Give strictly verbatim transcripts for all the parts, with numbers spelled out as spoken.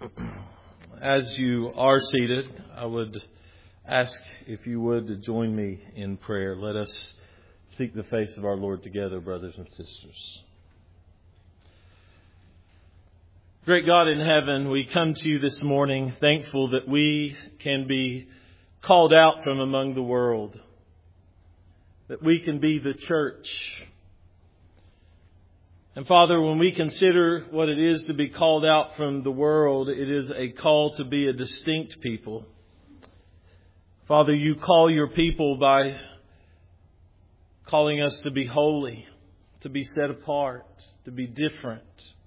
As you are seated, I would ask if you would to join me in prayer. Let us seek the face of our Lord together, brothers and sisters. Great God in heaven, we come to you this morning thankful that we can be called out from among the world, that we can be the church. And Father, when we consider what it is to be called out from the world, it is a call to be a distinct people. Father, you call your people by calling us to be holy, to be set apart, to be different.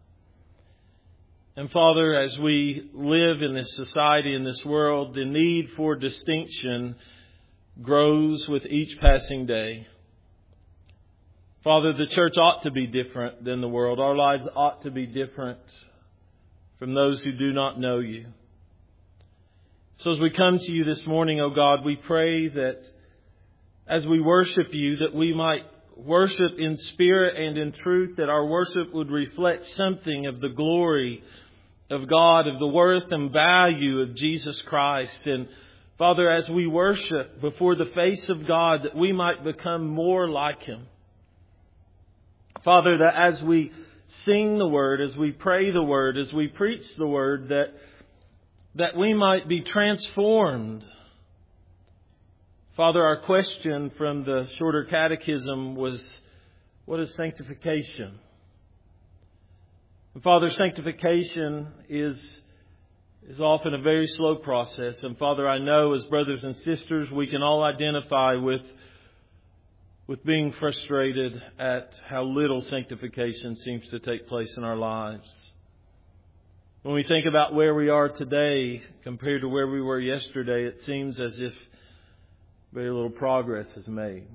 And Father, as we live in this society, in this world, the need for distinction grows with each passing day. Father, the church ought to be different than the world. Our lives ought to be different from those who do not know you. So as we come to you this morning, O God, we pray that as we worship you, that we might worship in spirit and in truth, that our worship would reflect something of the glory of God, of the worth and value of Jesus Christ. And Father, as we worship before the face of God, that we might become more like Him. Father, that as we sing the Word, as we pray the Word, as we preach the Word, that, that we might be transformed. Father, our question from the shorter catechism was, what is sanctification? And Father, sanctification is, is often a very slow process. And Father, I know as brothers and sisters, we can all identify with with being frustrated at how little sanctification seems to take place in our lives. When we think about where we are today compared to where we were yesterday, it seems as if very little progress is made.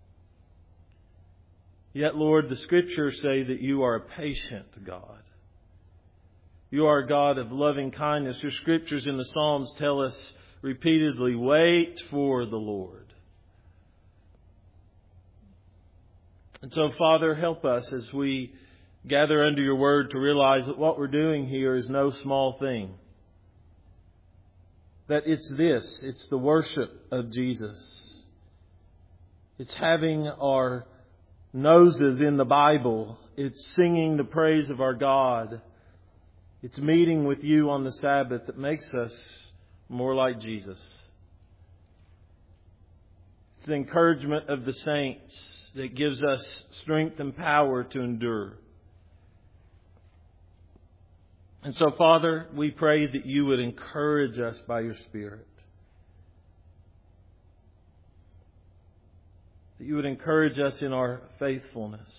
Yet, Lord, the Scriptures say that you are a patient God. You are a God of loving kindness. Your Scriptures in the Psalms tell us repeatedly, wait for the Lord. And so, Father, help us as we gather under your word to realize that what we're doing here is no small thing. That it's this, it's the worship of Jesus. It's having our noses in the Bible. It's singing the praise of our God. It's meeting with you on the Sabbath that makes us more like Jesus. It's the encouragement of the saints that gives us strength and power to endure. And so, Father, we pray that you would encourage us by your Spirit. That you would encourage us in our faithfulness.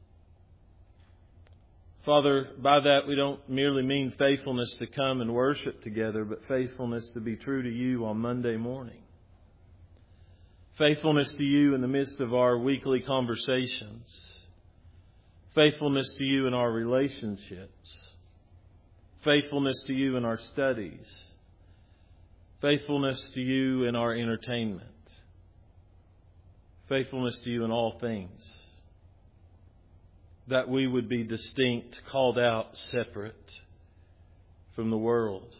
Father, by that we don't merely mean faithfulness to come and worship together, but faithfulness to be true to you on Monday morning. Faithfulness to you in the midst of our weekly conversations. Faithfulness to you in our relationships. Faithfulness to you in our studies. Faithfulness to you in our entertainment. Faithfulness to you in all things. That we would be distinct, called out, separate from the world.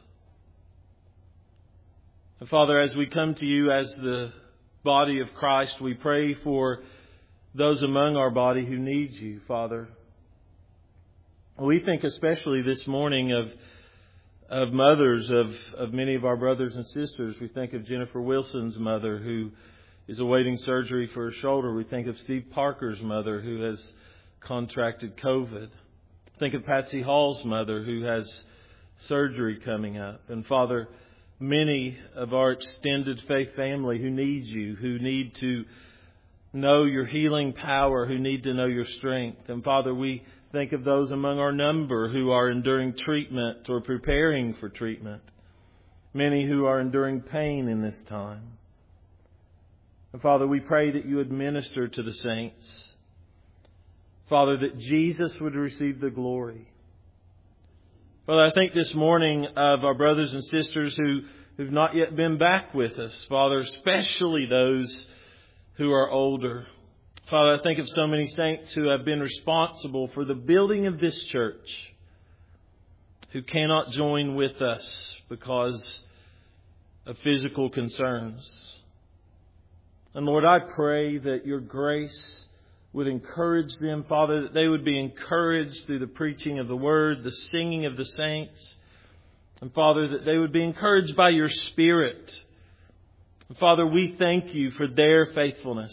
And Father, as we come to you as the body of Christ, we pray for those among our body who need you, Father. We think especially this morning of of mothers of, of many of our brothers and sisters. We think of Jennifer Wilson's mother who is awaiting surgery for her shoulder. We think of Steve Parker's mother who has contracted COVID. Think of Patsy Hall's mother who has surgery coming up. And Father, many of our extended faith family who need you, who need to know your healing power, who need to know your strength. And Father, we think of those among our number who are enduring treatment or preparing for treatment. Many who are enduring pain in this time. And Father, we pray that you would minister to the saints. Father, that Jesus would receive the glory. Father, I think this morning of our brothers and sisters who, who've not yet been back with us. Father, especially those who are older. Father, I think of so many saints who have been responsible for the building of this church, who cannot join with us because of physical concerns. And Lord, I pray that your grace would encourage them, Father, that they would be encouraged through the preaching of the Word, the singing of the saints. And Father, that they would be encouraged by your Spirit. And Father, we thank you for their faithfulness.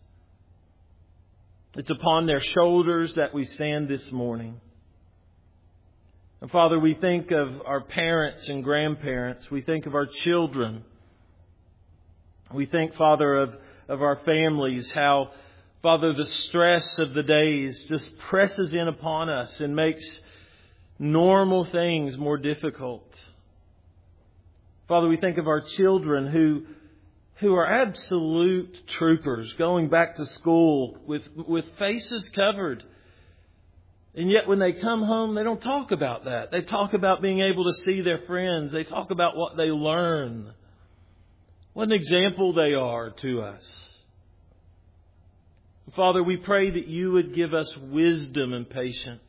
It's upon their shoulders that we stand this morning. And Father, we think of our parents and grandparents. We think of our children. We think, Father, of, of our families, how, Father, the stress of the days just presses in upon us and makes normal things more difficult. Father, we think of our children who who are absolute troopers, going back to school with, with faces covered. And yet when they come home, they don't talk about that. They talk about being able to see their friends. They talk about what they learn. What an example they are to us. Father, we pray that you would give us wisdom and patience,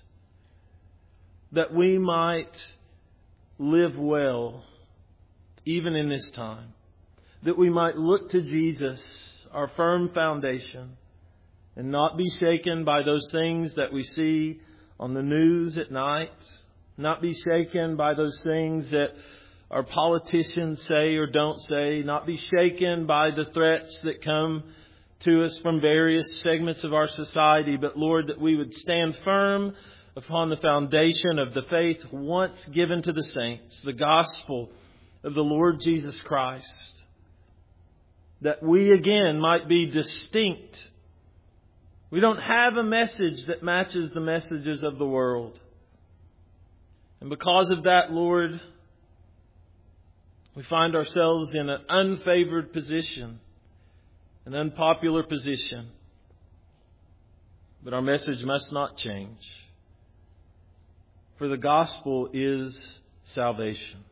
that we might live well even in this time, that we might look to Jesus, our firm foundation, and not be shaken by those things that we see on the news at night, not be shaken by those things that our politicians say or don't say, not be shaken by the threats that come to us from various segments of our society, but Lord, that we would stand firm upon the foundation of the faith once given to the saints, the gospel of the Lord Jesus Christ, that we again might be distinct. We don't have a message that matches the messages of the world. And because of that, Lord, we find ourselves in an unfavored position, an unpopular position. But our message must not change. For the gospel is salvation.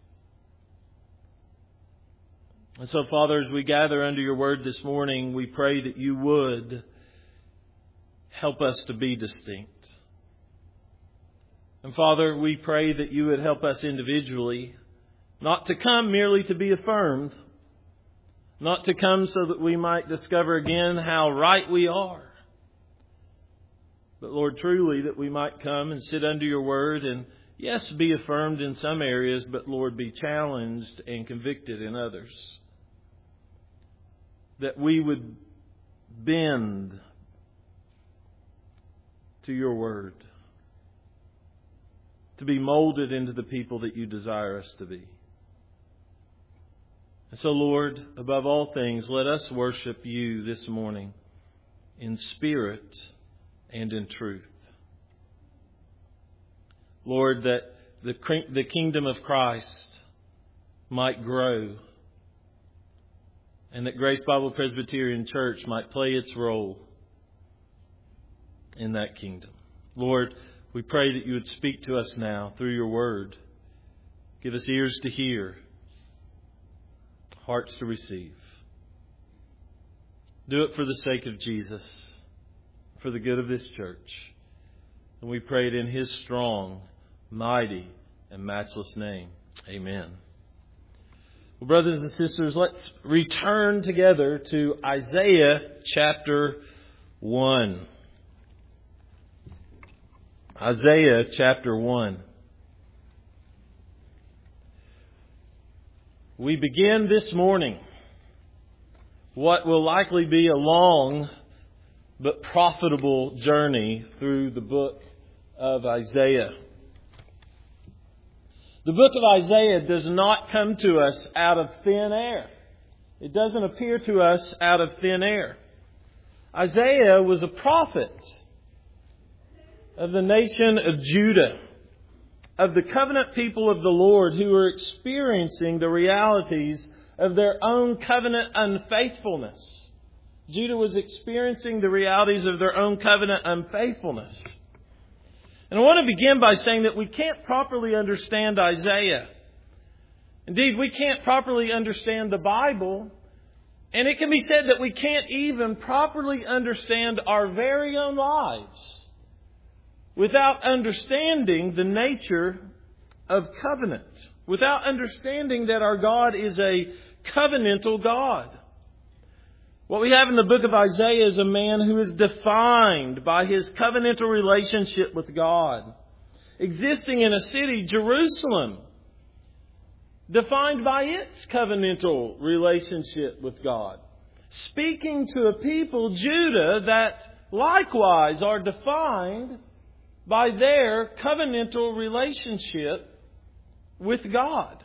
And so, Father, as we gather under your word this morning, we pray that you would help us to be distinct. And Father, we pray that you would help us individually, not to come merely to be affirmed, not to come so that we might discover again how right we are, but Lord, truly that we might come and sit under your word and, yes, be affirmed in some areas, but Lord, be challenged and convicted in others. That we would bend to your word, to be molded into the people that you desire us to be. And so, Lord, above all things, let us worship you this morning in spirit and in truth. Lord, that the, the kingdom of Christ might grow, and that Grace Bible Presbyterian Church might play its role in that kingdom. Lord, we pray that you would speak to us now through your word. Give us ears to hear, hearts to receive. Do it for the sake of Jesus, for the good of this church. And we pray it in his strong, mighty, and matchless name. Amen. Well, brothers and sisters, let's return together to Isaiah chapter one. Isaiah chapter one. We begin this morning what will likely be a long but profitable journey through the book of Isaiah. The book of Isaiah does not come to us out of thin air. It doesn't appear to us out of thin air. Isaiah was a prophet of the nation of Judah, of the covenant people of the Lord who were experiencing the realities of their own covenant unfaithfulness. Judah was experiencing the realities of their own covenant unfaithfulness. And I want to begin by saying that we can't properly understand Isaiah. Indeed, we can't properly understand the Bible. And it can be said that we can't even properly understand our very own lives without understanding the nature of covenant, without understanding that our God is a covenantal God. What we have in the book of Isaiah is a man who is defined by his covenantal relationship with God, existing in a city, Jerusalem, defined by its covenantal relationship with God, speaking to a people, Judah, that likewise are defined by their covenantal relationship with God.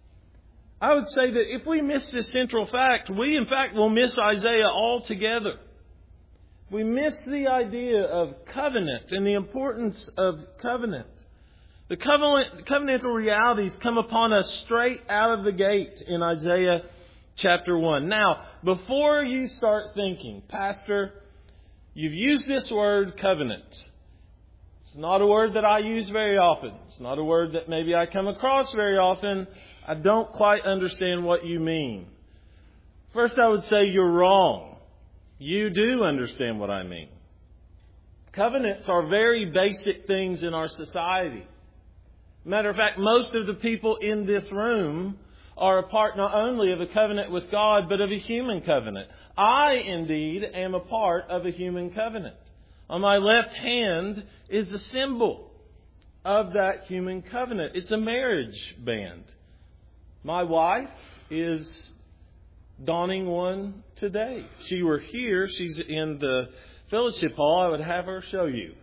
I would say that if we miss this central fact, we in fact will miss Isaiah altogether. We miss the idea of covenant and the importance of covenant. The covenant, covenantal realities come upon us straight out of the gate in Isaiah chapter one. Now, before you start thinking, Pastor, you've used this word covenant. It's not a word that I use very often. It's not a word that maybe I come across very often. I don't quite understand what you mean. First, I would say you're wrong. You do understand what I mean. Covenants are very basic things in our society. Matter of fact, most of the people in this room are a part not only of a covenant with God, but of a human covenant. I, indeed, am a part of a human covenant. On my left hand is a symbol of that human covenant. It's a marriage band. My wife is donning one today. If she were here, she's in the fellowship hall, I would have her show you.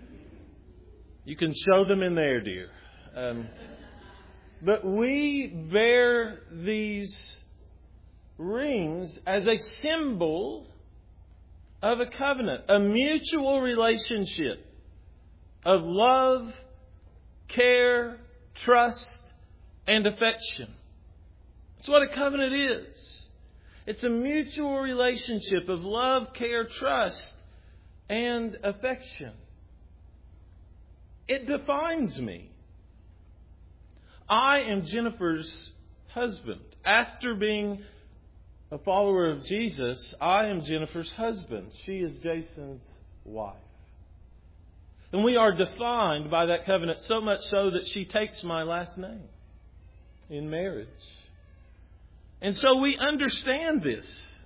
You can show them in there, dear. Um, but we bear these rings as a symbol of a covenant, a mutual relationship of love, care, trust, and affection. That's what a covenant is. It's a mutual relationship of love, care, trust, and affection. It defines me. I am Jennifer's husband. After being a follower of Jesus, I am Jennifer's husband. She is Jason's wife. And we are defined by that covenant, so much so that she takes my last name in marriage. And so we understand this.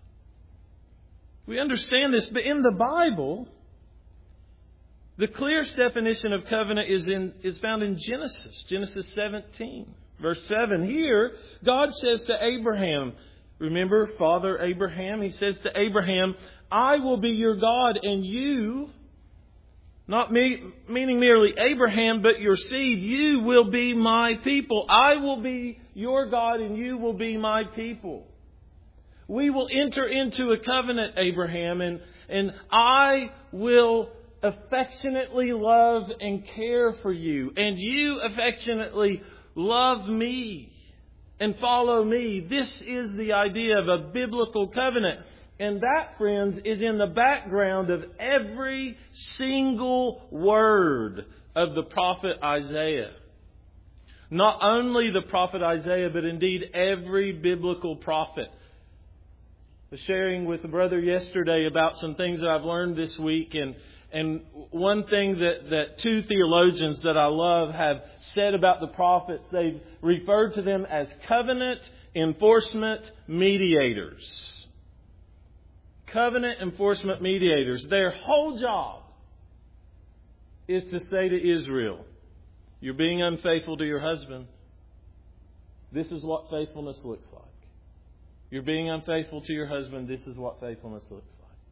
We understand this. But in the Bible, the clearest definition of covenant is in is found in Genesis. Genesis seventeen, verse seven. Here, God says to Abraham, remember Father Abraham? He says to Abraham, I will be your God and you, not me, meaning merely Abraham, but your seed, you will be my people. I will be your God and you will be my people. We will enter into a covenant, Abraham, and, and I will affectionately love and care for you. And you affectionately love me and follow me. This is the idea of a biblical covenant. And that, friends, is in the background of every single word of the prophet Isaiah. Not only the prophet Isaiah, but indeed every biblical prophet. I was sharing with a brother yesterday about some things that I've learned this week. And, and one thing that, that two theologians that I love have said about the prophets, they've referred to them as covenant enforcement mediators. Covenant enforcement mediators. Their whole job is to say to Israel, you're being unfaithful to your husband. This is what faithfulness looks like. You're being unfaithful to your husband. This is what faithfulness looks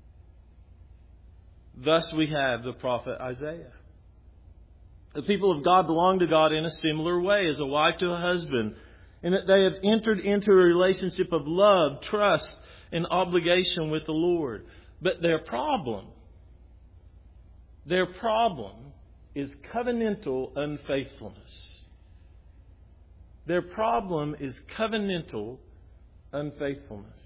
like. Thus we have the prophet Isaiah. The people of God belong to God in a similar way as a wife to a husband, in that they have entered into a relationship of love, trust, and obligation with the Lord. But their problem, their problem is covenantal unfaithfulness. Their problem is covenantal unfaithfulness.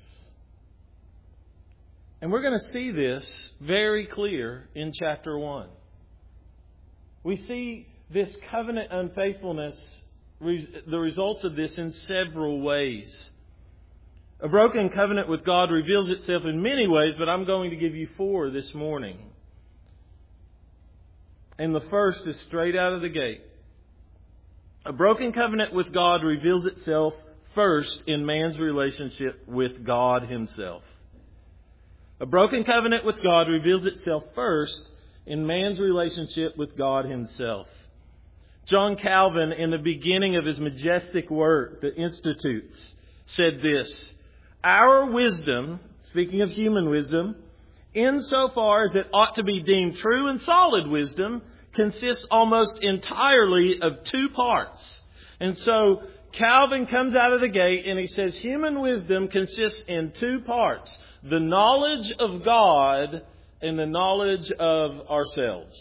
And we're going to see this very clear in chapter one. We see this covenant unfaithfulness, the results of this in several ways. A broken covenant with God reveals itself in many ways, but I'm going to give you four this morning. And the first is straight out of the gate. A broken covenant with God reveals itself first in man's relationship with God Himself. A broken covenant with God reveals itself first in man's relationship with God Himself. John Calvin, in the beginning of his majestic work, The Institutes, said this: "Our wisdom," speaking of human wisdom, "insofar as it ought to be deemed true and solid wisdom, consists almost entirely of two parts." And so Calvin comes out of the gate and he says human wisdom consists in two parts: the knowledge of God and the knowledge of ourselves.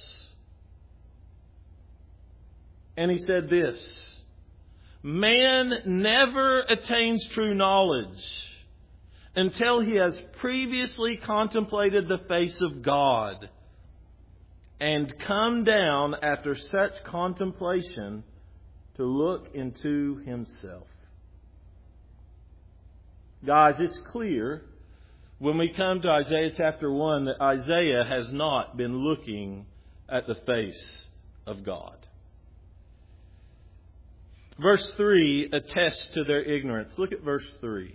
And he said this: man never attains true knowledge until he has previously contemplated the face of God and come down after such contemplation to look into himself. Guys, it's clear when we come to Isaiah chapter one that Isaiah has not been looking at the face of God. Verse three attests to their ignorance. Look at verse three.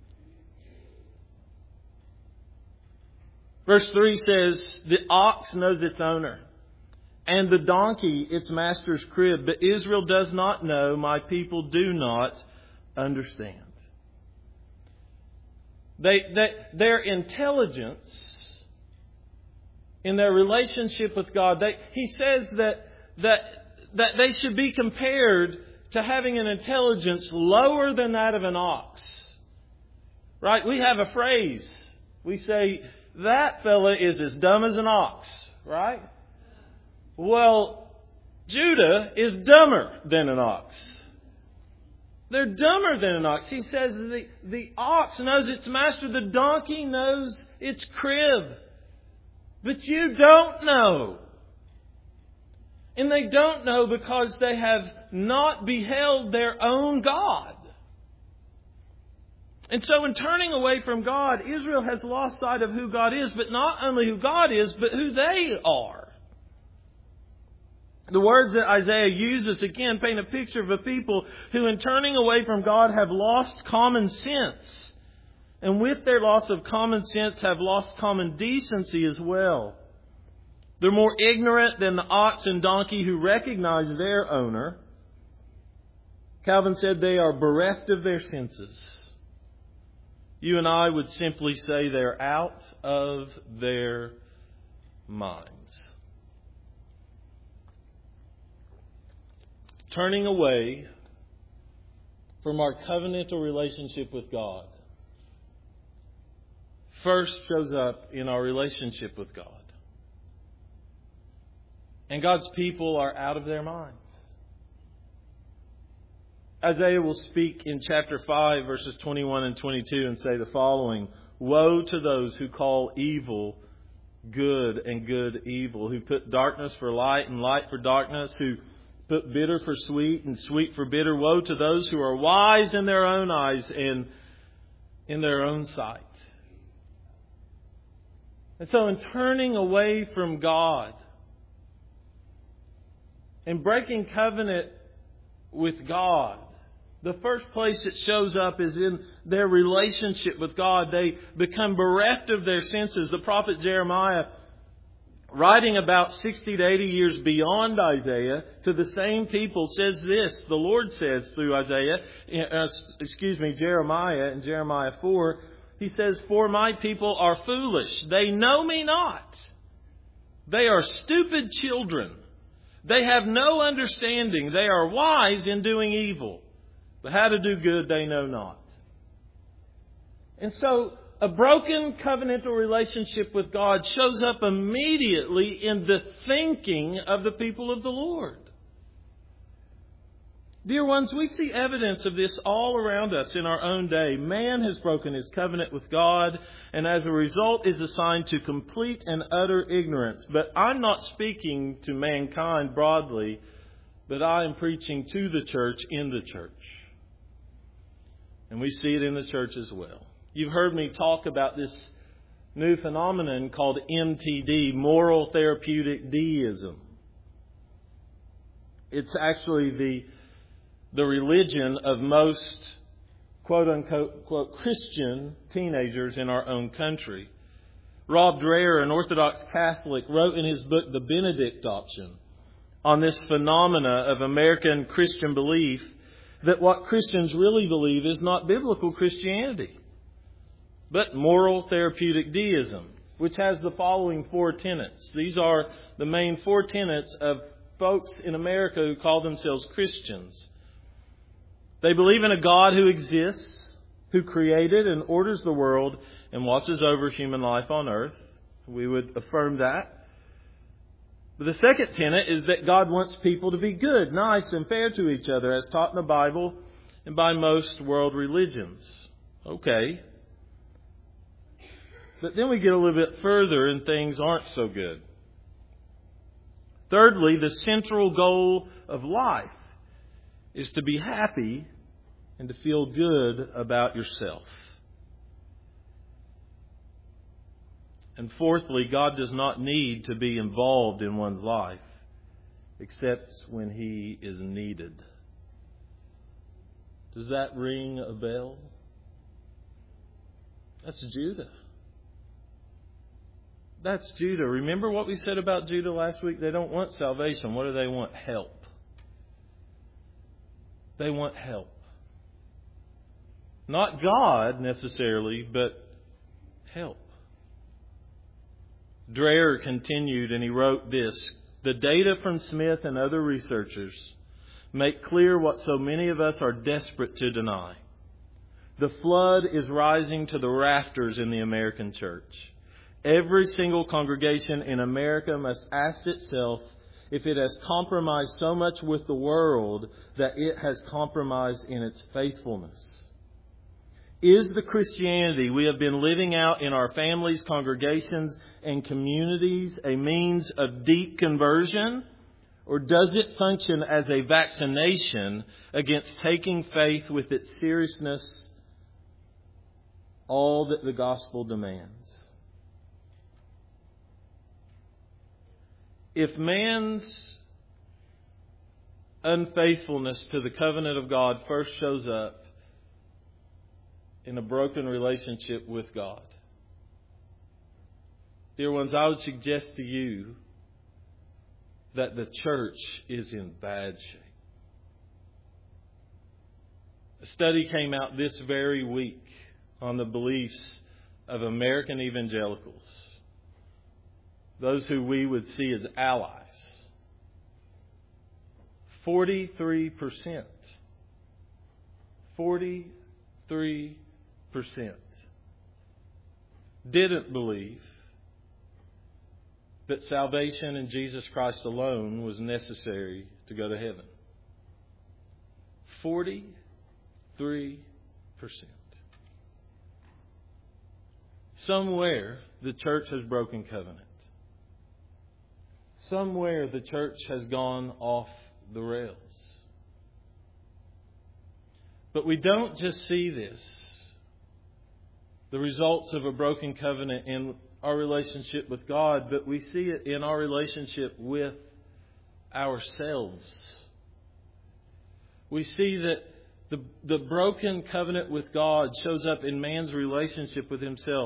Verse three says, "The ox knows its owner, and the donkey its master's crib, but Israel does not know, my people do not understand." They, they, their intelligence in their relationship with God, they, he says that, that, that they should be compared to having an intelligence lower than that of an ox. Right? We have a phrase. We say, "That fella is as dumb as an ox." Right? Well, Judah is dumber than an ox. They're dumber than an ox. He says the, the ox knows its master, the donkey knows its crib. But you don't know. And they don't know because they have not beheld their own God. And so in turning away from God, Israel has lost sight of who God is, but not only who God is, but who they are. The words that Isaiah uses again paint a picture of a people who in turning away from God have lost common sense. And with their loss of common sense have lost common decency as well. They're more ignorant than the ox and donkey who recognize their owner. Calvin said they are bereft of their senses. You and I would simply say they're out of their minds. Turning away from our covenantal relationship with God first shows up in our relationship with God. And God's people are out of their minds. Isaiah will speak in chapter five, verses twenty-one and twenty-two, and say the following: "Woe to those who call evil good and good evil, who put darkness for light and light for darkness, who put bitter for sweet and sweet for bitter. Woe to those who are wise in their own eyes and in their own sight." And so in turning away from God and breaking covenant with God, the first place it shows up is in their relationship with God. They become bereft of their senses. The prophet Jeremiah, writing about sixty to eighty years beyond Isaiah to the same people, says this. The Lord says through Isaiah, uh, excuse me, Jeremiah in Jeremiah four, he says, "For my people are foolish. They know me not. They are stupid children. They have no understanding. They are wise in doing evil. But how to do good they know not." And so a broken covenantal relationship with God shows up immediately in the thinking of the people of the Lord. Dear ones, we see evidence of this all around us in our own day. Man has broken his covenant with God and as a result is assigned to complete and utter ignorance. But I'm not speaking to mankind broadly, but I am preaching to the church in the church. And we see it in the church as well. You've heard me talk about this new phenomenon called M T D, moral therapeutic deism. It's actually the the religion of most quote-unquote quote, Christian teenagers in our own country. Rob Dreher, an Orthodox Catholic, wrote in his book, The Benedict Option, on this phenomena of American Christian belief that what Christians really believe is not biblical Christianity, but moral therapeutic deism, which has the following four tenets. These are the main four tenets of folks in America who call themselves Christians. They believe in a God who exists, who created and orders the world and watches over human life on earth. We would affirm that. But the second tenet is that God wants people to be good, nice, and fair to each other, as taught in the Bible and by most world religions. Okay. But then we get a little bit further and things aren't so good. Thirdly, the central goal of life is to be happy and to feel good about yourself. And fourthly, God does not need to be involved in one's life except when He is needed. Does that ring a bell? That's Judah. That's Judah. Remember what we said about Judah last week? They don't want salvation. What do they want? Help. They want help. Not God necessarily, but help. Dreher continued and he wrote this: the data from Smith and other researchers make clear what so many of us are desperate to deny. The flood is rising to the rafters in the American church. Every single congregation in America must ask itself if it has compromised so much with the world that it has compromised in its faithfulness. Is the Christianity we have been living out in our families, congregations, and communities a means of deep conversion? Or does it function as a vaccination against taking faith with its seriousness, all that the gospel demands? If man's unfaithfulness to the covenant of God first shows up in a broken relationship with God, dear ones, I would suggest to you that the church is in bad shape. A study came out this very week on the beliefs of American evangelicals, those who we would see as allies. forty-three percent. forty-three percent didn't believe that salvation in Jesus Christ alone was necessary to go to heaven. forty-three percent. Somewhere the church has broken covenant. Somewhere the church has gone off the rails. But we don't just see this, the results of a broken covenant in our relationship with God, but we see it in our relationship with ourselves. We see that the, the broken covenant with God shows up in man's relationship with himself.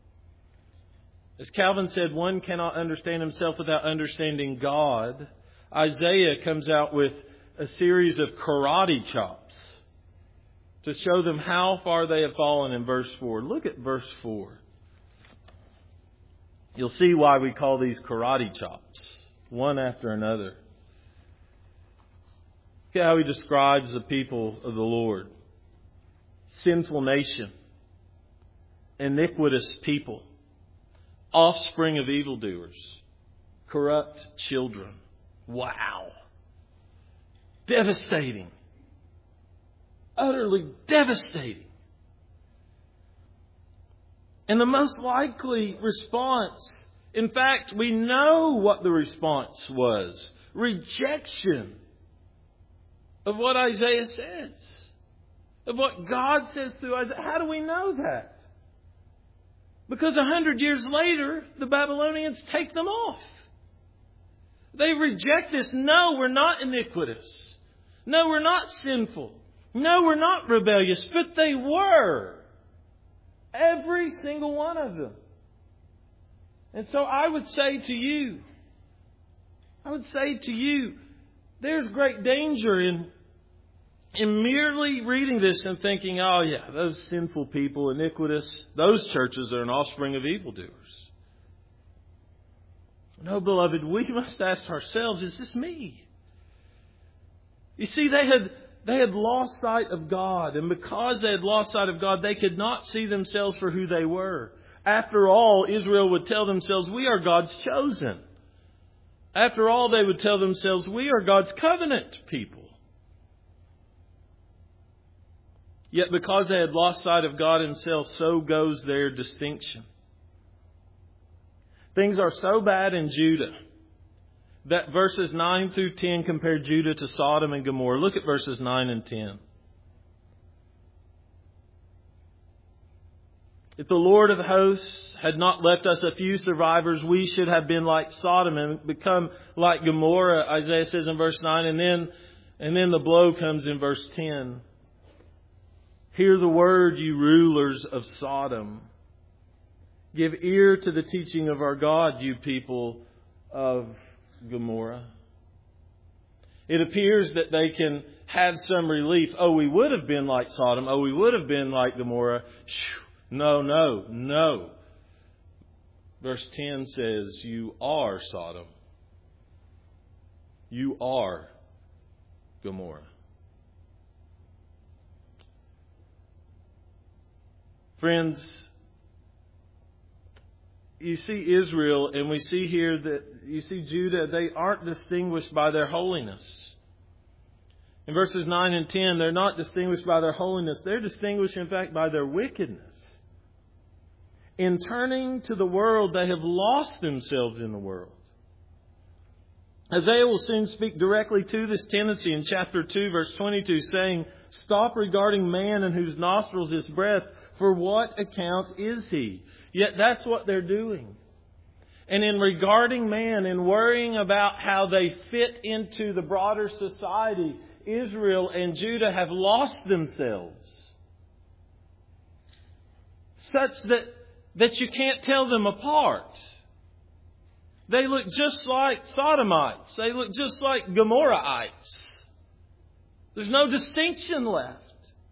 As Calvin said, one cannot understand himself without understanding God. Isaiah comes out with a series of karate chops to show them how far they have fallen in verse four. Look at verse four. You'll see why we call these karate chops, one after another. Look at how he describes the people of the Lord. Sinful nation, iniquitous people, offspring of evildoers, corrupt children. Wow. Devastating. Utterly devastating. And the most likely response, in fact, we know what the response was. Rejection of what Isaiah says. Of what God says through Isaiah. How do we know that? Because a hundred years later, the Babylonians take them off. They reject this. No, we're not iniquitous. No, we're not sinful. No, we're not rebellious. But they were. Every single one of them. And so I would say to you, I would say to you, there's great danger in, in merely reading this and thinking, oh yeah, those sinful people, iniquitous, those churches are an offspring of evildoers. No, beloved, we must ask ourselves, is this me? You see, they had they had lost sight of God, and because they had lost sight of God, they could not see themselves for who they were. After all, Israel would tell themselves, we are God's chosen. After all, they would tell themselves, we are God's covenant people. Yet because they had lost sight of God Himself, so goes their distinction. Things are so bad in Judah that verses nine through ten compare Judah to Sodom and Gomorrah. Look at verses nine and ten. If the Lord of hosts had not left us a few survivors, we should have been like Sodom and become like Gomorrah, Isaiah says in verse nine. And then, and then the blow comes in verse ten. Hear the word, you rulers of Sodom. Give ear to the teaching of our God, you people of Gomorrah. It appears that they can have some relief. Oh, we would have been like Sodom. Oh, we would have been like Gomorrah. No, no, no. Verse ten says, you are Sodom. You are Gomorrah. Friends, you see Israel, and we see here that you see Judah, they aren't distinguished by their holiness. In verses nine and ten, they're not distinguished by their holiness. They're distinguished, in fact, by their wickedness. In turning to the world, they have lost themselves in the world. Isaiah will soon speak directly to this tendency in chapter two, verse twenty-two, saying, stop regarding man in whose nostrils is breath. For what account is he? Yet that's what they're doing. And in regarding man and worrying about how they fit into the broader society, Israel and Judah have lost themselves. Such that, that you can't tell them apart. They look just like Sodomites. They look just like Gomorrahites. There's no distinction left.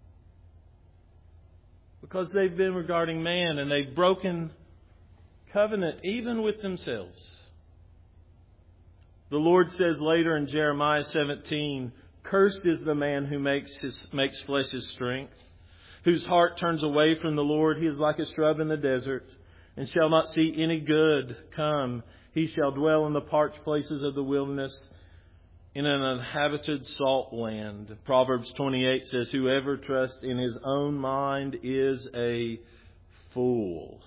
Because they've been regarding man and they've broken covenant even with themselves. The Lord says later in Jeremiah seventeen, cursed is the man who makes his, makes flesh his strength, whose heart turns away from the Lord. He is like a shrub in the desert and shall not see any good come. He shall dwell in the parched places of the wilderness, in an uninhabited salt land. Proverbs twenty-eight says, whoever trusts in his own mind is a fool.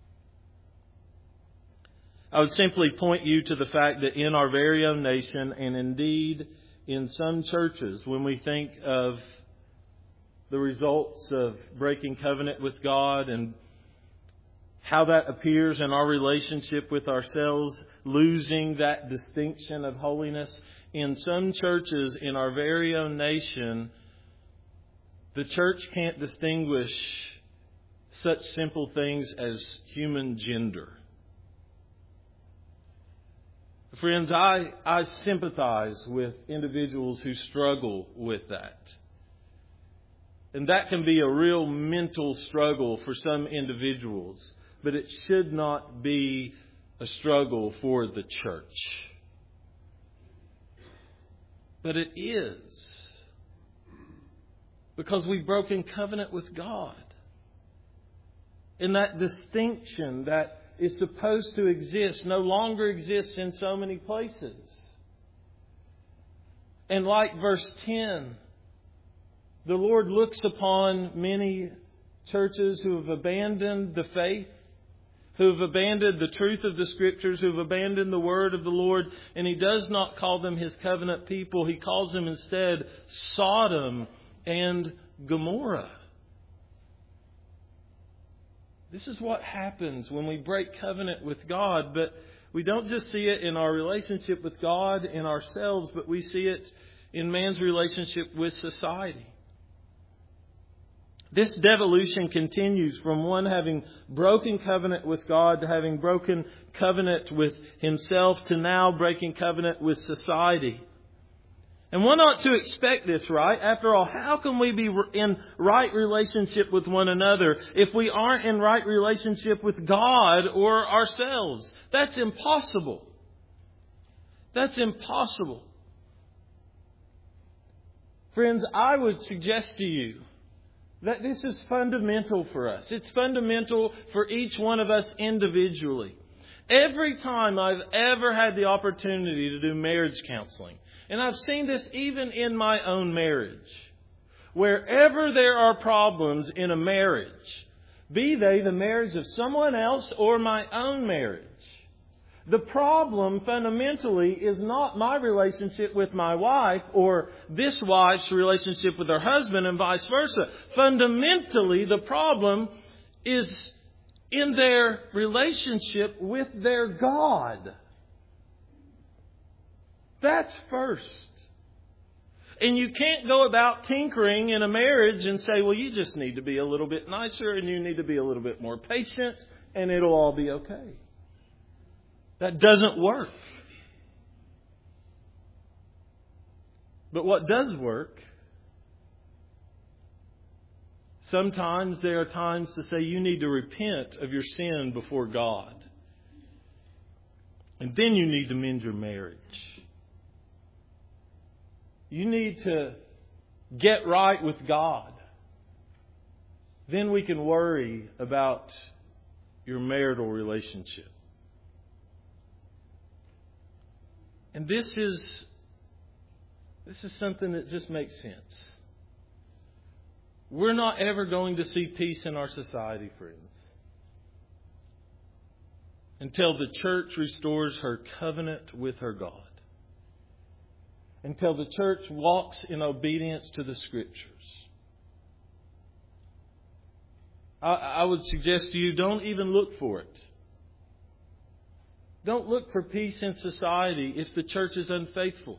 I would simply point you to the fact that in our very own nation, and indeed in some churches, when we think of the results of breaking covenant with God and how that appears in our relationship with ourselves, losing that distinction of holiness, in some churches in our very own nation, the church can't distinguish such simple things as human gender. Friends, I, I sympathize with individuals who struggle with that. And that can be a real mental struggle for some individuals. But it should not be a struggle for the church. But it is. Because we've broken covenant with God. And that distinction that is supposed to exist no longer exists in so many places. And like verse ten, the Lord looks upon many churches who have abandoned the faith, who have abandoned the truth of the Scriptures, who have abandoned the word of the Lord, and He does not call them His covenant people. He calls them instead Sodom and Gomorrah. This is what happens when we break covenant with God, but we don't just see it in our relationship with God, in ourselves, but we see it in man's relationship with society. This devolution continues from one having broken covenant with God to having broken covenant with himself to now breaking covenant with society. And one ought to expect this, right? After all, how can we be in right relationship with one another if we aren't in right relationship with God or ourselves? That's impossible. That's impossible. Friends, I would suggest to you that this is fundamental for us. It's fundamental for each one of us individually. Every time I've ever had the opportunity to do marriage counseling, and I've seen this even in my own marriage, wherever there are problems in a marriage, be they the marriage of someone else or my own marriage, the problem fundamentally is not my relationship with my wife or this wife's relationship with her husband and vice versa. Fundamentally, the problem is in their relationship with their God. That's first. And you can't go about tinkering in a marriage and say, well, you just need to be a little bit nicer and you need to be a little bit more patient and it'll all be okay. That doesn't work. But what does work, sometimes there are times to say you need to repent of your sin before God. And then you need to mend your marriage. You need to get right with God. Then we can worry about your marital relationship. And this is this is something that just makes sense. We're not ever going to see peace in our society, friends, until the church restores her covenant with her God. Until the church walks in obedience to the Scriptures. I, I would suggest to you, don't even look for it. Don't look for peace in society if the church is unfaithful.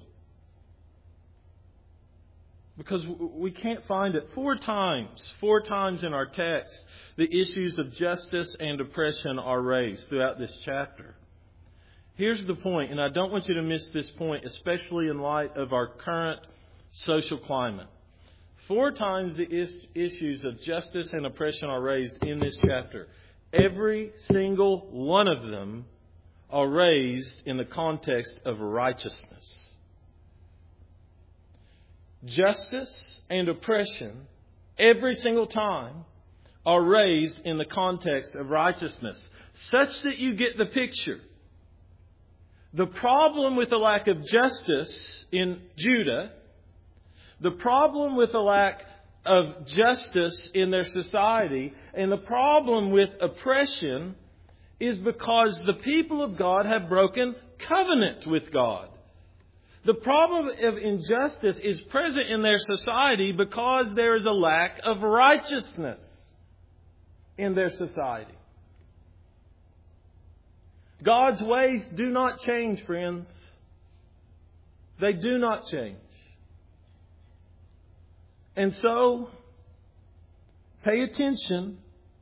Because we can't find it. Four times, four times in our text, the issues of justice and oppression are raised throughout this chapter. Here's the point, and I don't want you to miss this point, especially in light of our current social climate. Four times the is- issues of justice and oppression are raised in this chapter. Every single one of them are raised in the context of righteousness. Justice and oppression, every single time, are raised in the context of righteousness, such that you get the picture. The problem with the lack of justice in Judah, the problem with the lack of justice in their society, and the problem with oppression is because the people of God have broken covenant with God. The problem of injustice is present in their society because there is a lack of righteousness in their society. God's ways do not change, friends. They do not change. And so, pay attention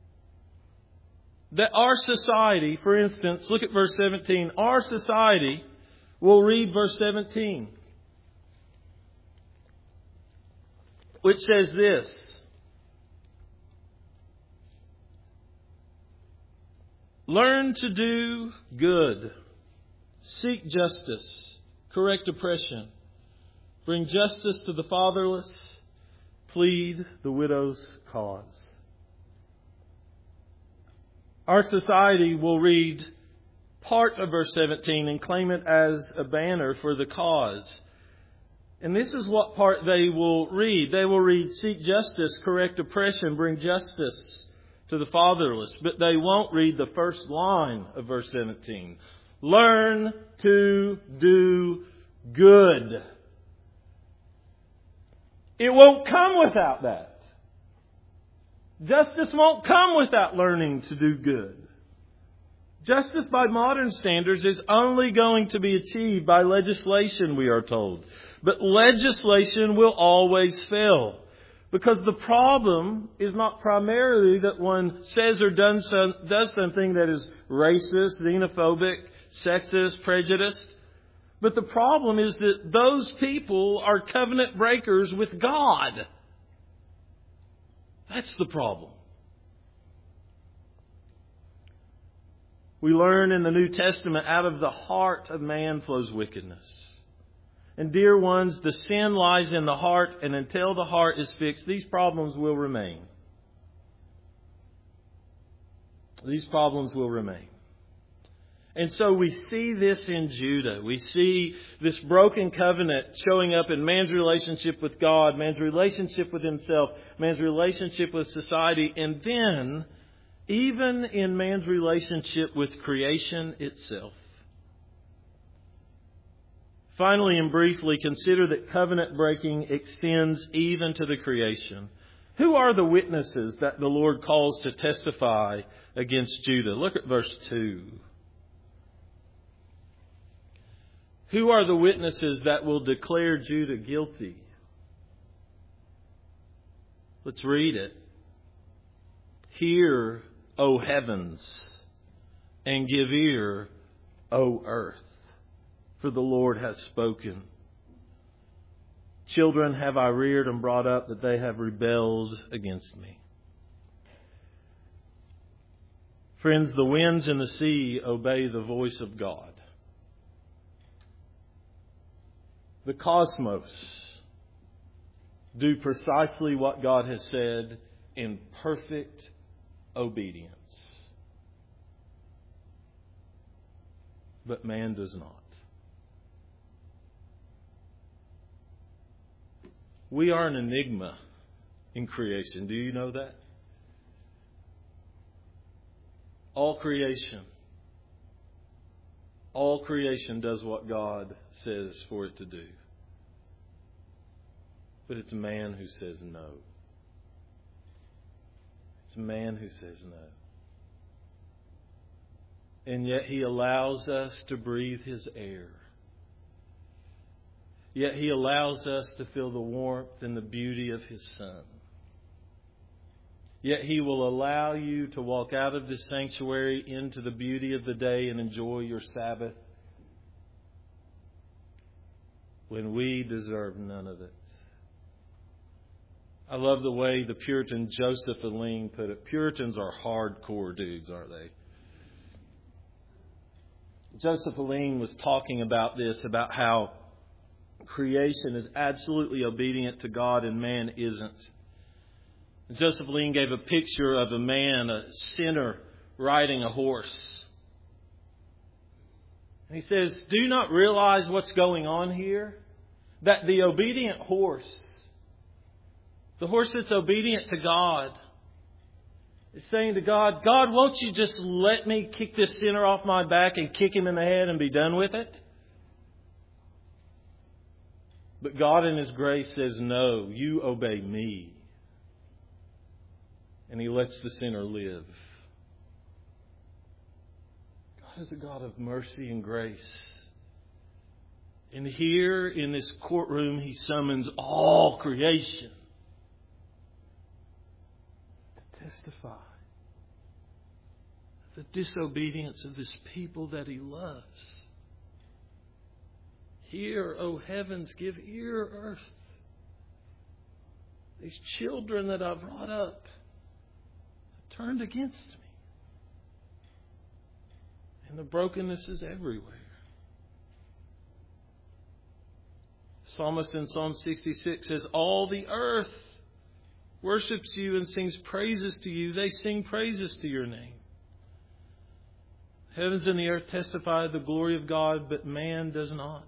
that our society, for instance, look at verse seventeen. Our society, we'll read verse seventeen, which says this: learn to do good, seek justice, correct oppression, bring justice to the fatherless, plead the widow's cause. Our society will read part of verse seventeen and claim it as a banner for the cause. And this is what part they will read. They will read, seek justice, correct oppression, bring justice to the fatherless. But they won't read the first line of verse seventeen. Learn to do good. It won't come without that. Justice won't come without learning to do good. Justice by modern standards is only going to be achieved by legislation, we are told. But legislation will always fail. Because the problem is not primarily that one says or does something that is racist, xenophobic, sexist, prejudiced. But the problem is that those people are covenant breakers with God. That's the problem. We learn in the New Testament, out of the heart of man flows wickedness. And dear ones, the sin lies in the heart, and until the heart is fixed, these problems will remain. These problems will remain. And so we see this in Judah. We see this broken covenant showing up in man's relationship with God, man's relationship with himself, man's relationship with society, and then even in man's relationship with creation itself. Finally and briefly, consider that covenant breaking extends even to the creation. Who are the witnesses that the Lord calls to testify against Judah? Look at verse two. Who are the witnesses that will declare Judah guilty? Let's read it. Hear, O heavens, and give ear, O earth, for the Lord has spoken. Children have I reared and brought up, but they have rebelled against me. Friends, the winds and the sea obey the voice of God. The cosmos do precisely what God has said in perfect obedience. But man does not. We are an enigma in creation. Do you know that? All creation. All creation does what God says for it to do. But it's man who says no. It's man who says no. And yet He allows us to breathe His air. Yet He allows us to feel the warmth and the beauty of His Son. Yet He will allow you to walk out of this sanctuary into the beauty of the day and enjoy your Sabbath when we deserve none of it. I love the way the Puritan Joseph Alleine put it. Puritans are hardcore dudes, aren't they? Joseph Alleine was talking about this, about how creation is absolutely obedient to God and man isn't. Joseph Alleine gave a picture of a man, a sinner, riding a horse. And he says, do you not realize what's going on here? That the obedient horse, the horse that's obedient to God, is saying to God, God, won't you just let me kick this sinner off my back and kick him in the head and be done with it? But God in His grace says, no, you obey me. And He lets the sinner live. God is a God of mercy and grace. And here in this courtroom, He summons all creation to testify the disobedience of this people that He loves. Hear, O heavens, give ear, earth. These children that I've brought up have turned against me. And the brokenness is everywhere. Psalmist in Psalm sixty-six says, all the earth worships you and sings praises to you. They sing praises to your name. Heavens and the earth testify the glory of God, but man does not.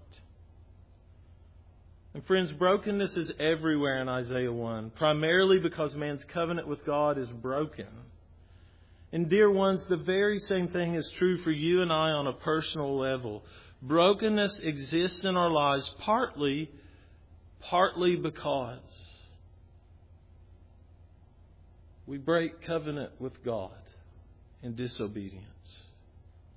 And friends, brokenness is everywhere in Isaiah one, primarily because man's covenant with God is broken. And dear ones, the very same thing is true for you and I on a personal level. Brokenness exists in our lives partly, partly because we break covenant with God in disobedience.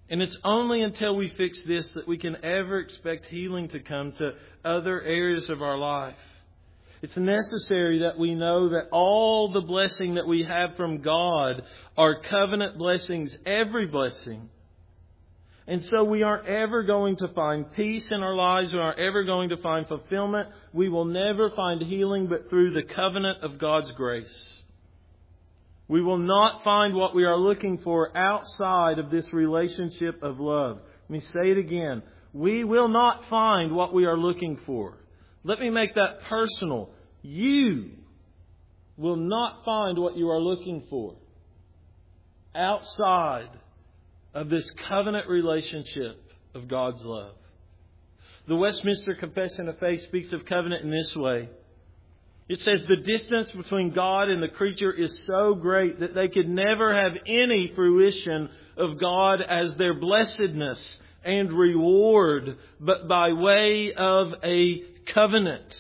And it's only until we fix this that we can ever expect healing to come to other areas of our life. It's necessary that we know that all the blessing that we have from God are covenant blessings, every blessing. And so we aren't ever going to find peace in our lives. We aren't ever going to find fulfillment. We will never find healing but through the covenant of God's grace. We will not find what we are looking for outside of this relationship of love. Let me say it again. We will not find what we are looking for. Let me make that personal. You will not find what you are looking for outside of this covenant relationship of God's love. The Westminster Confession of Faith speaks of covenant in this way. It says the distance between God and the creature is so great that they could never have any fruition of God as their blessedness and reward, but by way of a covenant.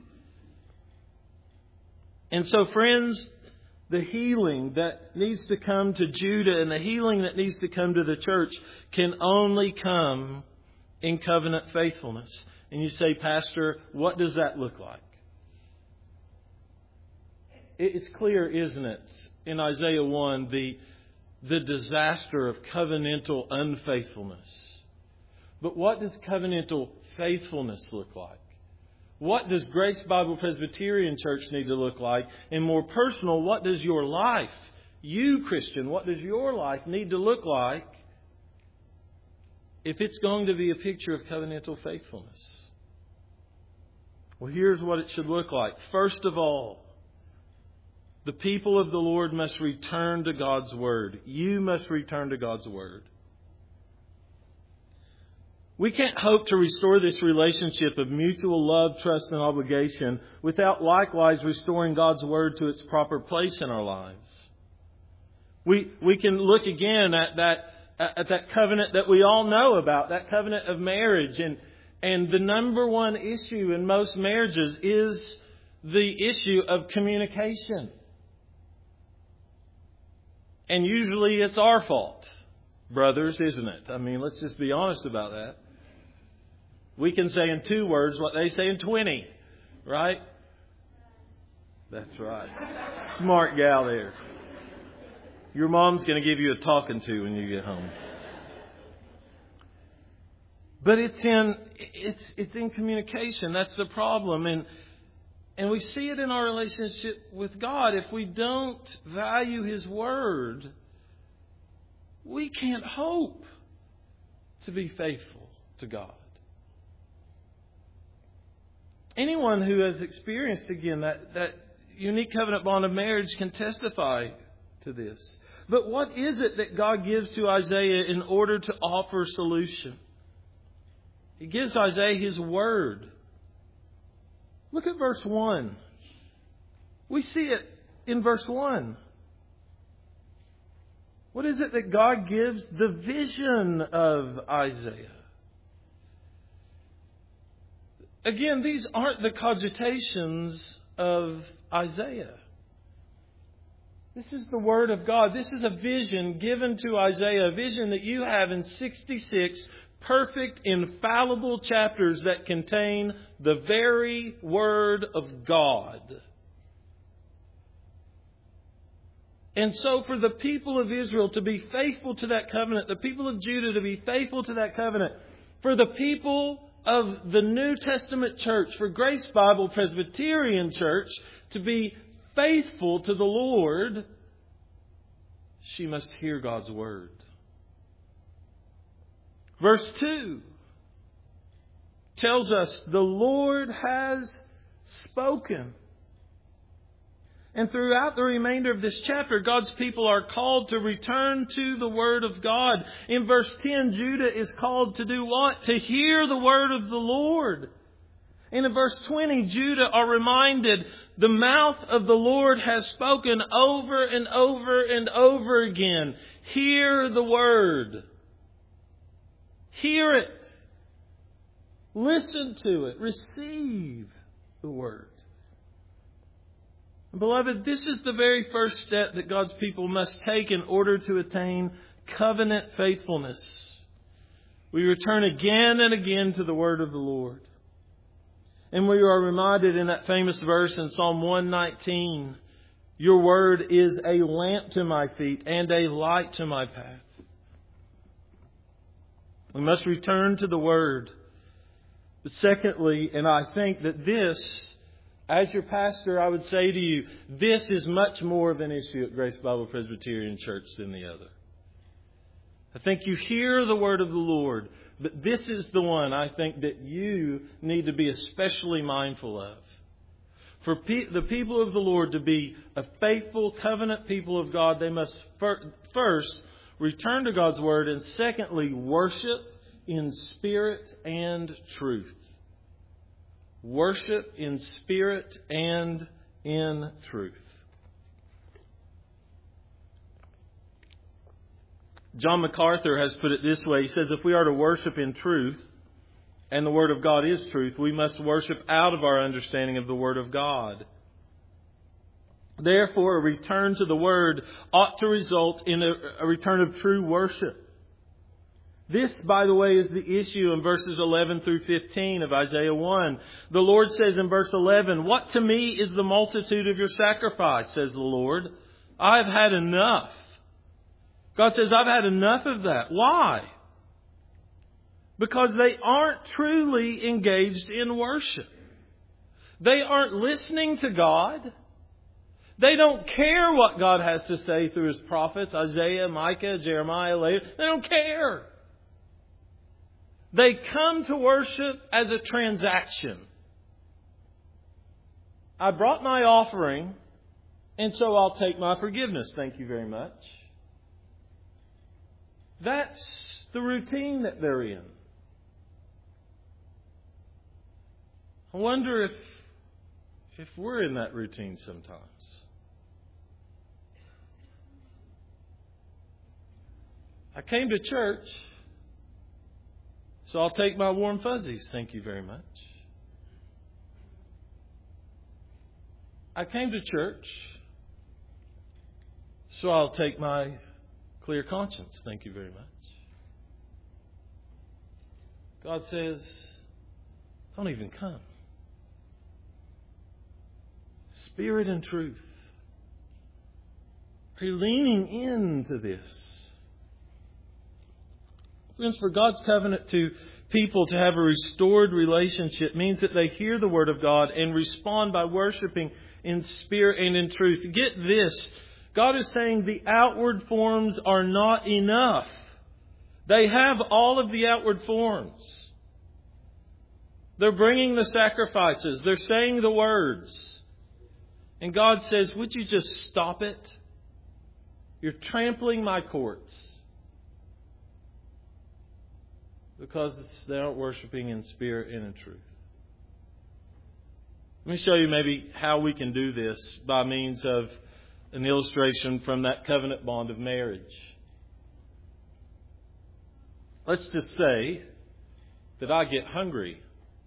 And so, friends, the healing that needs to come to Judah and the healing that needs to come to the church can only come in covenant faithfulness. And you say, Pastor, what does that look like? It's clear, isn't it, in Isaiah one, the, the disaster of covenantal unfaithfulness. But what does covenantal faithfulness look like? What does Grace Bible Presbyterian Church need to look like? And more personal, what does your life, you Christian, what does your life need to look like if it's going to be a picture of covenantal faithfulness? Well, here's what it should look like. First of all, the people of the Lord must return to God's Word. You must return to God's Word. We can't hope to restore this relationship of mutual love, trust, and obligation without likewise restoring God's Word to its proper place in our lives. We we can look again at that at that covenant that we all know about, that covenant of marriage, and and the number one issue in most marriages is the issue of communication. And usually it's our fault, brothers, isn't it? I mean, let's just be honest about that. We can say in two words what they say in twenty, right? That's right. Smart gal there. Your mom's going to give you a talking to when you get home. But it's in it's it's in communication. That's the problem. And and we see it in our relationship with God. If we don't value His Word, we can't hope to be faithful to God. Anyone who has experienced, again, that, that unique covenant bond of marriage can testify to this. But what is it that God gives to Isaiah in order to offer solution? He gives Isaiah His Word. Look at verse one. We see it in verse one. What is it that God gives? The vision of Isaiah. Again, these aren't the cogitations of Isaiah. This is the Word of God. This is a vision given to Isaiah, a vision that you have in sixty-six perfect, infallible chapters that contain the very Word of God. And so for the people of Israel to be faithful to that covenant, the people of Judah to be faithful to that covenant, for the people of the New Testament church, for Grace Bible Presbyterian Church to be faithful to the Lord, she must hear God's Word. Verse two tells us the Lord has spoken. And throughout the remainder of this chapter, God's people are called to return to the Word of God. In verse ten, Judah is called to do what? To hear the Word of the Lord. And in verse twenty, Judah are reminded the mouth of the Lord has spoken over and over and over again. Hear the Word. Hear it. Listen to it. Receive the Word. Beloved, this is the very first step that God's people must take in order to attain covenant faithfulness. We return again and again to the Word of the Lord. And we are reminded in that famous verse in Psalm one nineteen, Your Word is a lamp to my feet and a light to my path. We must return to the Word. But secondly, and I think that this, as your pastor, I would say to you, this is much more of an issue at Grace Bible Presbyterian Church than the other. I think you hear the Word of the Lord, but this is the one I think that you need to be especially mindful of. For pe- the people of the Lord to be a faithful covenant people of God, they must fir- first return to God's Word, and secondly, worship in spirit and truth. Worship in spirit and in truth. John MacArthur has put it this way. He says, if we are to worship in truth, and the Word of God is truth, we must worship out of our understanding of the Word of God. Therefore, a return to the Word ought to result in a, a return of true worship. This, by the way, is the issue in verses eleven through fifteen of Isaiah one. The Lord says in verse eleven, What to me is the multitude of your sacrifice, says the Lord. I have had enough. God says, I've had enough of that. Why? Because they aren't truly engaged in worship. They aren't listening to God. They don't care what God has to say through His prophets, Isaiah, Micah, Jeremiah, later. They don't care. They come to worship as a transaction. I brought my offering, and so I'll take my forgiveness. Thank you very much. That's the routine that they're in. I wonder if, if we're in that routine sometimes. I came to church, so I'll take my warm fuzzies. Thank you very much. I came to church, so I'll take my clear conscience. Thank you very much. God says, don't even come. Spirit and truth. Are you leaning into this? Friends, for God's covenant to people to have a restored relationship means that they hear the Word of God and respond by worshiping in spirit and in truth. Get this. God is saying the outward forms are not enough. They have all of the outward forms. They're bringing the sacrifices. They're saying the words. And God says, would you just stop it? You're trampling my courts. Because they aren't worshiping in spirit and in truth. Let me show you maybe how we can do this by means of an illustration from that covenant bond of marriage. Let's just say that I get hungry.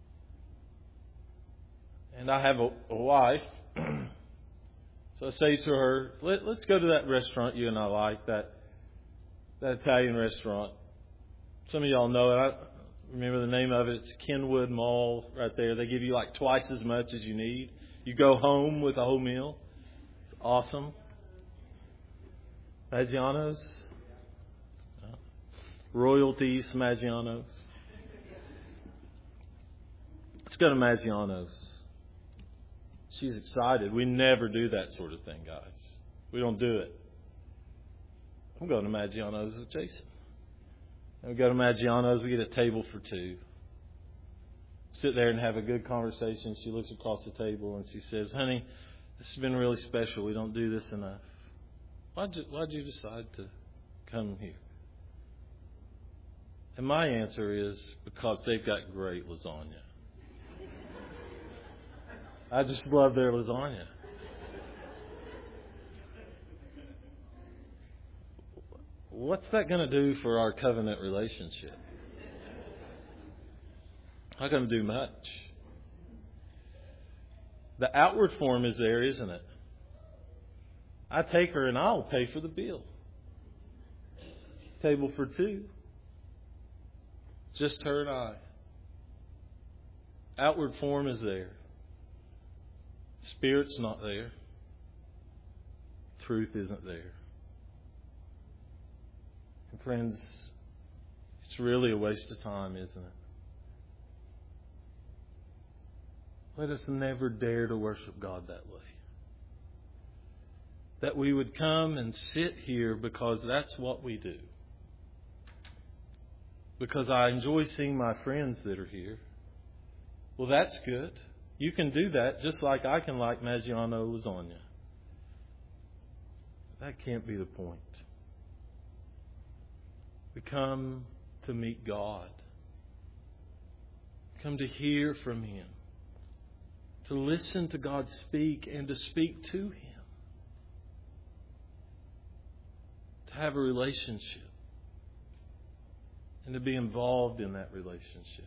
And I have a, a wife. So I say to her, Let, let's go to that restaurant you and I like, that, that Italian restaurant. Some of y'all know it. I remember the name of it. It's Kenwood Mall right there. They give you like twice as much as you need. You go home with a whole meal. It's awesome. Maggiano's. Royalties, Maggiano's. Let's go to Maggiano's. She's excited. We never do that sort of thing, guys. We don't do it. I'm going to Maggiano's with Jason. And we go to Maggiano's, we get a table for two. Sit there and have a good conversation. She looks across the table and she says, honey, this has been really special. We don't do this enough. Why'd you, why'd you decide to come here? And my answer is, because they've got great lasagna. I just love their lasagna. What's that going to do for our covenant relationship? Not going to do much. The outward form is there, isn't it? I take her and I'll pay for the bill. Table for two. Just her and I. Outward form is there. Spirit's not there. Truth isn't there. And friends, it's really a waste of time, isn't it? Let us never dare to worship God that way. That we would come and sit here because that's what we do. Because I enjoy seeing my friends that are here. Well, that's good. You can do that just like I can like Maggiano lasagna. That can't be the point. We come to meet God. Come to hear from Him. To listen to God speak and to speak to Him. To have a relationship. And to be involved in that relationship.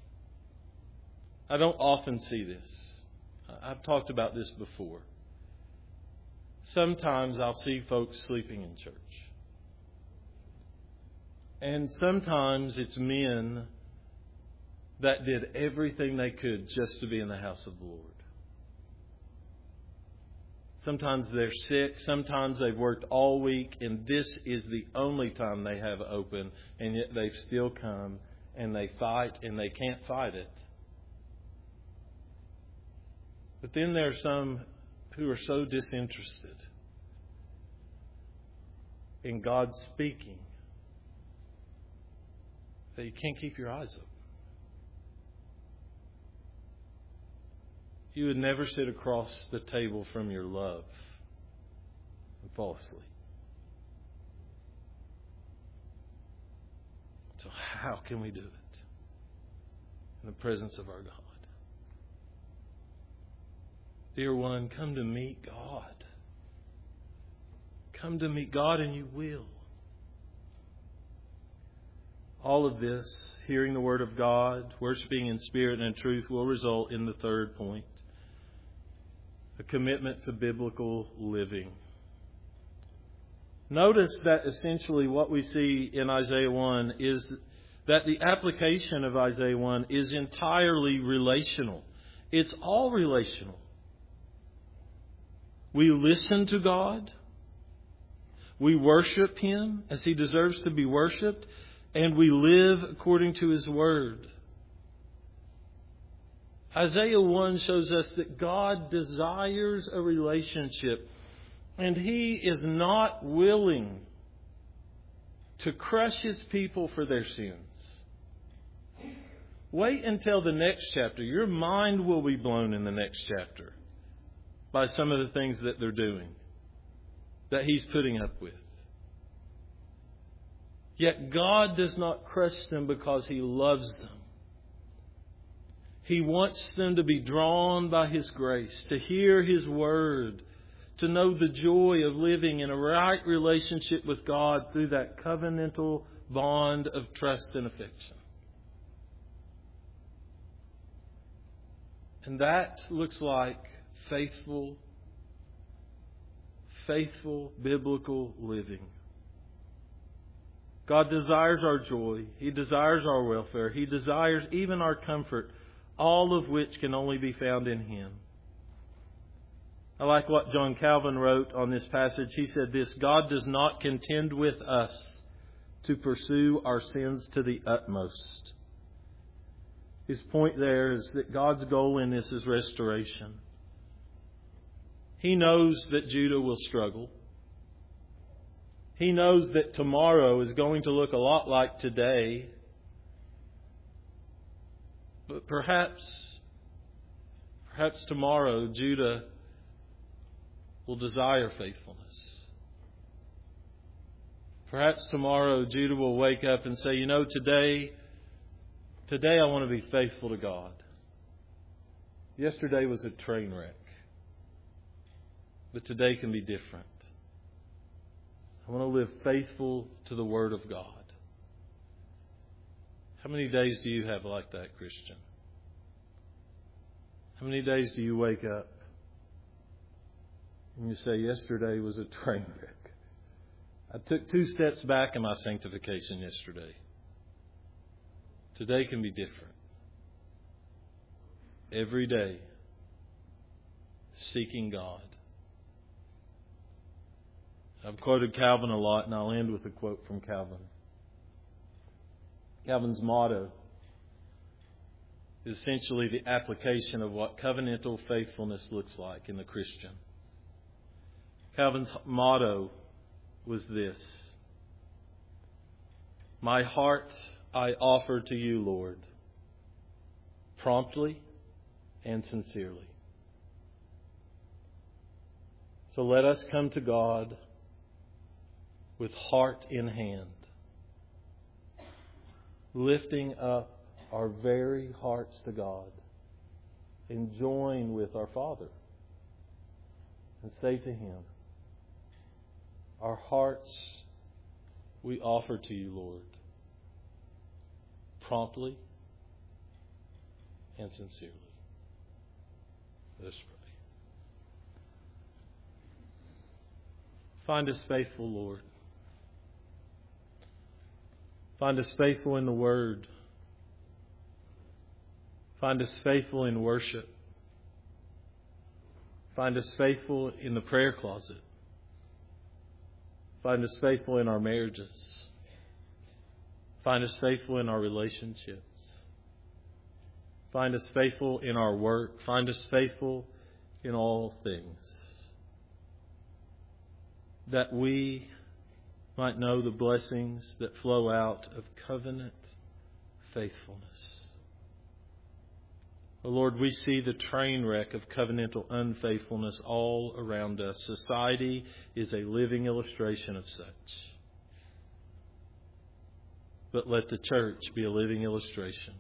I don't often see this. I've talked about this before. Sometimes I'll see folks sleeping in church. And sometimes it's men that did everything they could just to be in the house of the Lord. Sometimes they're sick. Sometimes they've worked all week, and this is the only time they have open, and yet they've still come, and they fight, and they can't fight it. But then there are some who are so disinterested in God speaking that you can't keep your eyes open. You would never sit across the table from your love and fall asleep. So how can we do it in the presence of our God? Dear one, come to meet God. Come to meet God and you will. All of this, hearing the Word of God, worshiping in spirit and in truth, will result in the third point. A commitment to biblical living. Notice that essentially what we see in Isaiah one is that the application of Isaiah one is entirely relational. It's all relational. We listen to God. We worship Him as He deserves to be worshipped. And we live according to His Word. Isaiah one shows us that God desires a relationship. And He is not willing to crush His people for their sins. Wait until the next chapter. Your mind will be blown in the next chapter by some of the things that they're doing, that He's putting up with. Yet God does not crush them because He loves them. He wants them to be drawn by His grace, to hear His Word, to know the joy of living in a right relationship with God through that covenantal bond of trust and affection. And that looks like faithful, faithful biblical living. God desires our joy. He desires our welfare. He desires even our comfort, all of which can only be found in Him. I like what John Calvin wrote on this passage. He said this: God does not contend with us to pursue our sins to the utmost. His point there is that God's goal in this is restoration. He knows that Judah will struggle. He knows that tomorrow is going to look a lot like today. But perhaps, perhaps tomorrow Judah will desire faithfulness. Perhaps tomorrow Judah will wake up and say, you know, today, today I want to be faithful to God. Yesterday was a train wreck. But today can be different. I want to live faithful to the Word of God. How many days do you have like that, Christian? How many days do you wake up and you say, yesterday was a train wreck? I took two steps back in my sanctification yesterday. Today can be different. Every day, seeking God. I've quoted Calvin a lot, and I'll end with a quote from Calvin. Calvin's motto is essentially the application of what covenantal faithfulness looks like in the Christian. Calvin's motto was this: "My heart I offer to you, Lord, promptly and sincerely." So let us come to God with heart in hand, lifting up our very hearts to God, and join with our Father and say to Him, "Our hearts we offer to you, Lord, promptly and sincerely." Let us pray. Find us faithful, Lord. Find us faithful in the Word. Find us faithful in worship. Find us faithful in the prayer closet. Find us faithful in our marriages. Find us faithful in our relationships. Find us faithful in our work. Find us faithful in all things, that we might know the blessings that flow out of covenant faithfulness. Oh Lord, we see the train wreck of covenantal unfaithfulness all around us. Society is a living illustration of such. But let the church be a living illustration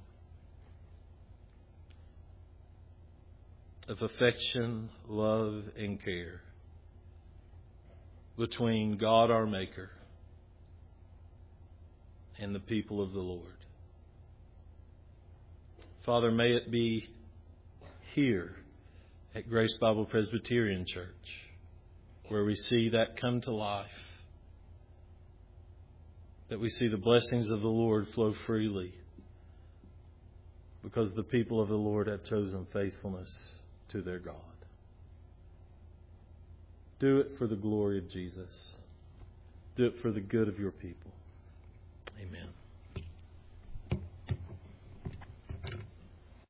of affection, love, and care between God our Maker and the people of the Lord. Father, may it be here at Grace Bible Presbyterian Church where we see that come to life, that we see the blessings of the Lord flow freely because the people of the Lord have chosen faithfulness to their God. Do it for the glory of Jesus. Do it for the good of your people. Amen.